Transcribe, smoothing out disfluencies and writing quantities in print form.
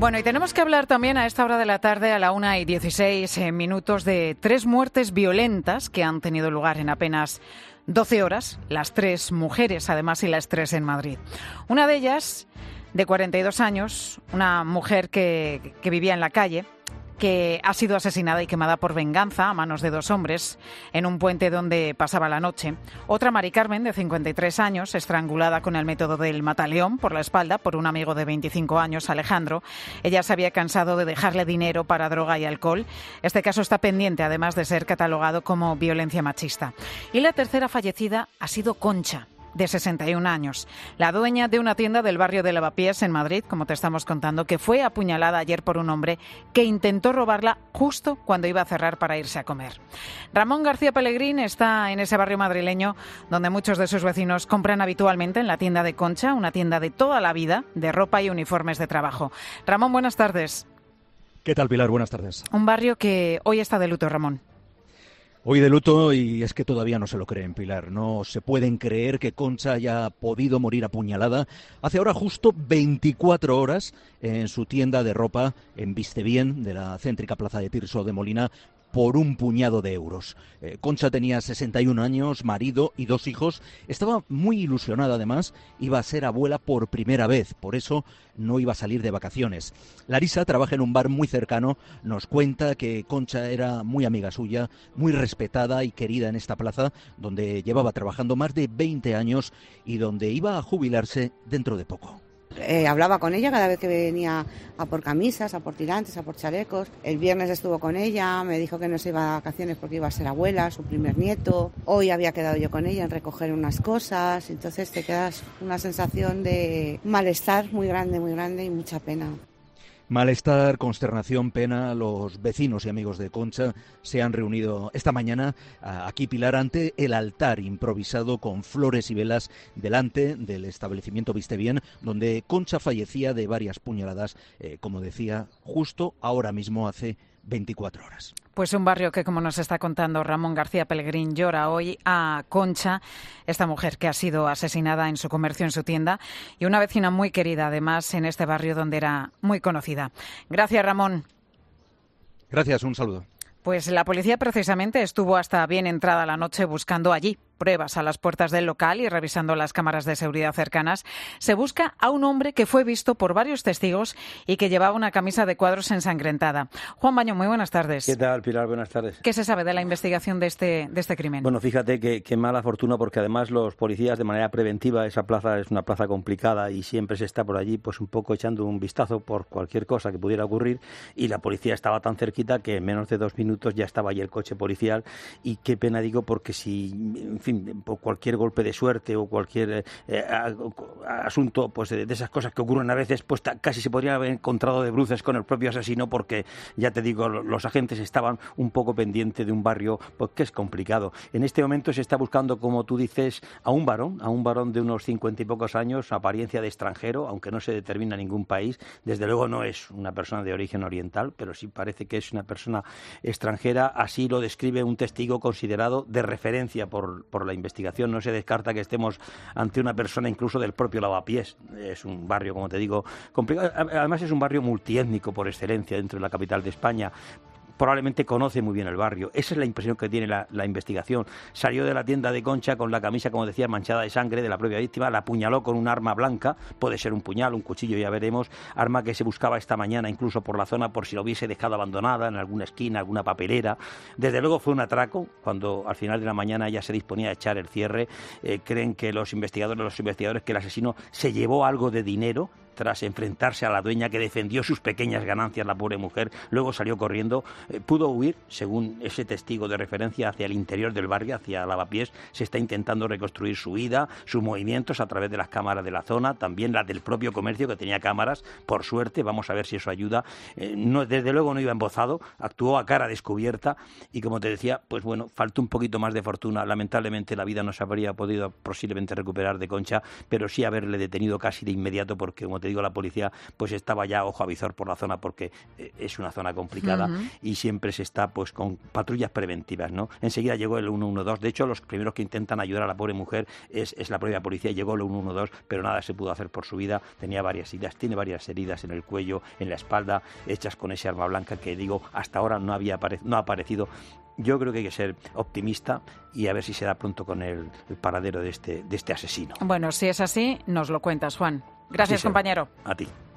Bueno, y tenemos que hablar también a esta hora de la tarde, a la 1:16, de 3 muertes violentas que han tenido lugar en apenas 12 horas, las 3 mujeres además y las 3 en Madrid. Una de ellas, de 42 años, una mujer que vivía en la calle, que ha sido asesinada y quemada por venganza a manos de 2 hombres en un puente donde pasaba la noche. Otra, Mari Carmen, de 53 años, estrangulada con el método del mataleón por la espalda por un amigo de 25 años, Alejandro. Ella se había cansado de dejarle dinero para droga y alcohol. Este caso está pendiente, además de ser catalogado como violencia machista. Y la tercera fallecida ha sido Concha, de 61 años, la dueña de una tienda del barrio de Lavapiés, en Madrid, como te estamos contando, que fue apuñalada ayer por un hombre que intentó robarla justo cuando iba a cerrar para irse a comer. Ramón García Pellegrín está en ese barrio madrileño donde muchos de sus vecinos compran habitualmente, en la tienda de Concha, una tienda de toda la vida, de ropa y uniformes de trabajo. Ramón, buenas tardes. ¿Qué tal, Pilar? Buenas tardes. Un barrio que hoy está de luto, Ramón. Hoy de luto, y es que todavía no se lo creen, Pilar. No se pueden creer que Concha haya podido morir apuñalada hace ahora justo 24 horas en su tienda de ropa en Vistebien, de la céntrica plaza de Tirso de Molina, por un puñado de euros. Concha tenía 61 años, marido y 2 hijos. Estaba muy ilusionada, además. Iba a ser abuela por primera vez, por eso no iba a salir de vacaciones. Larisa trabaja en un bar muy cercano. Nos cuenta que Concha era muy amiga suya, muy respetada y querida en esta plaza, donde llevaba trabajando más de 20 años y donde iba a jubilarse dentro de poco. Hablaba con ella cada vez que venía a por camisas, a por tirantes, a por chalecos. El viernes estuvo con ella, me dijo que no se iba de vacaciones porque iba a ser abuela, su primer nieto. Hoy había quedado yo con ella en recoger unas cosas, entonces te quedas una sensación de malestar muy grande y mucha pena. Malestar, consternación, pena. Los vecinos y amigos de Concha se han reunido esta mañana aquí, Pilar, ante el altar improvisado con flores y velas delante del establecimiento Vistebien, donde Concha fallecía de varias puñaladas, como decía, justo ahora mismo hace 24 horas. Pues un barrio que, como nos está contando Ramón García Pellegrín, llora hoy a Concha, esta mujer que ha sido asesinada en su comercio, en su tienda, y una vecina muy querida, además, en este barrio donde era muy conocida. Gracias, Ramón. Gracias, un saludo. Pues la policía precisamente estuvo hasta bien entrada la noche buscando allí pruebas a las puertas del local y revisando las cámaras de seguridad cercanas. Se busca a un hombre que fue visto por varios testigos y que llevaba una camisa de cuadros ensangrentada. Juan Baño, muy buenas tardes. ¿Qué tal, Pilar? Buenas tardes. ¿Qué se sabe de la investigación de este crimen? Bueno, fíjate que mala fortuna, porque además los policías, de manera preventiva, esa plaza es una plaza complicada y siempre se está por allí pues un poco echando un vistazo por cualquier cosa que pudiera ocurrir, y la policía estaba tan cerquita que en menos de 2 minutos ya estaba allí el coche policial. Y qué pena, digo, porque si, en fin, por cualquier golpe de suerte o cualquier asunto pues de esas cosas que ocurren a veces, pues casi se podría haber encontrado de bruces con el propio asesino, porque ya te digo, los agentes estaban un poco pendientes de un barrio pues que es complicado. En este momento se está buscando, como tú dices, a un varón de unos 50 y pocos años, apariencia de extranjero, aunque no se determina ningún país. Desde luego no es una persona de origen oriental, pero sí parece que es una persona extranjera. Así lo describe un testigo considerado de referencia por la investigación. No se descarta que estemos ante una persona incluso del propio Lavapiés. Es un barrio, como te digo, complicado. Además es un barrio multiétnico por excelencia dentro de la capital de España. Probablemente conoce muy bien el barrio. Esa es la impresión que tiene la investigación. Salió de la tienda de Concha con la camisa, como decía, manchada de sangre de la propia víctima, la apuñaló con un arma blanca, puede ser un puñal, un cuchillo, ya veremos, arma que se buscaba esta mañana incluso por la zona por si lo hubiese dejado abandonada en alguna esquina, alguna papelera. Desde luego fue un atraco. Cuando al final de la mañana ya se disponía a echar el cierre, creen que los investigadores que el asesino se llevó algo de dinero tras enfrentarse a la dueña, que defendió sus pequeñas ganancias, la pobre mujer. Luego salió corriendo, pudo huir, según ese testigo de referencia, hacia el interior del barrio, hacia Lavapiés. Se está intentando reconstruir su huida, sus movimientos a través de las cámaras de la zona, también las del propio comercio, que tenía cámaras, por suerte. Vamos a ver si eso ayuda. No, desde luego no iba embozado, actuó a cara descubierta y, como te decía, pues bueno, faltó un poquito más de fortuna. Lamentablemente la vida no se habría podido posiblemente recuperar de Concha, pero sí haberle detenido casi de inmediato, porque, como te digo, la policía pues estaba ya ojo a visor por la zona, porque es una zona complicada y siempre se está pues con patrullas preventivas, ¿no? Enseguida llegó el 112. De hecho, los primeros que intentan ayudar a la pobre mujer es la propia policía. Llegó el 112, pero nada se pudo hacer por su vida. Tenía varias heridas, tiene varias heridas en el cuello, en la espalda, hechas con ese arma blanca que, digo, hasta ahora no ha aparecido. Yo creo que hay que ser optimista y a ver si se da pronto con el paradero de este asesino. Bueno, si es así, nos lo cuentas, Juan. Gracias, compañero. A ti.